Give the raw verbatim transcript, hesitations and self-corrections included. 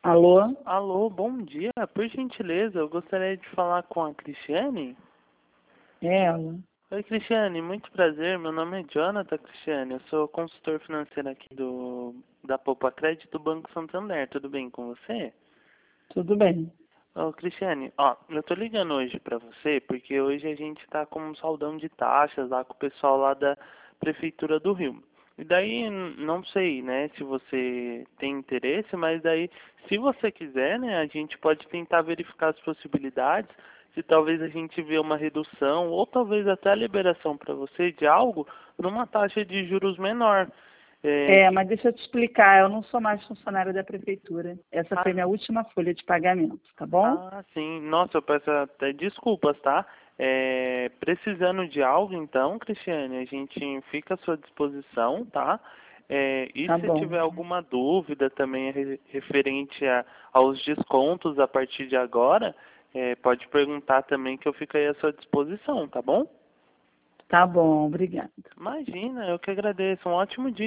Alô? Alô, bom dia. Por gentileza, eu gostaria de falar com a Cristiane. É ela. Oi, Cristiane, muito prazer. Meu nome é Jonathan, Cristiane. Eu sou consultor financeiro aqui do da Poupa Crédito do Banco Santander. Tudo bem com você? Tudo bem. Ô, Cristiane, ó, eu tô ligando hoje pra você porque hoje a gente tá com um saldão de taxas lá com o pessoal lá da Prefeitura do Rio. E daí, n- não sei, né, se você tem interesse, mas daí, se você quiser, né, a gente pode tentar verificar as possibilidades, se talvez a gente vê uma redução ou talvez até a liberação para você de algo numa taxa de juros menor. É, É, que, mas deixa eu te explicar, eu não sou mais funcionária da prefeitura. Essa foi ah, minha última folha de pagamento, tá bom? Ah, sim. Nossa, eu peço até desculpas, tá? É, precisando de algo, então, Cristiane, a gente fica à sua disposição, tá? É, e Tá se tiver bom. alguma dúvida também re- referente a, aos descontos a partir de agora, é, pode perguntar também que eu fico aí à sua disposição, tá bom? Tá bom, obrigada. Imagina, eu que agradeço. Um ótimo dia.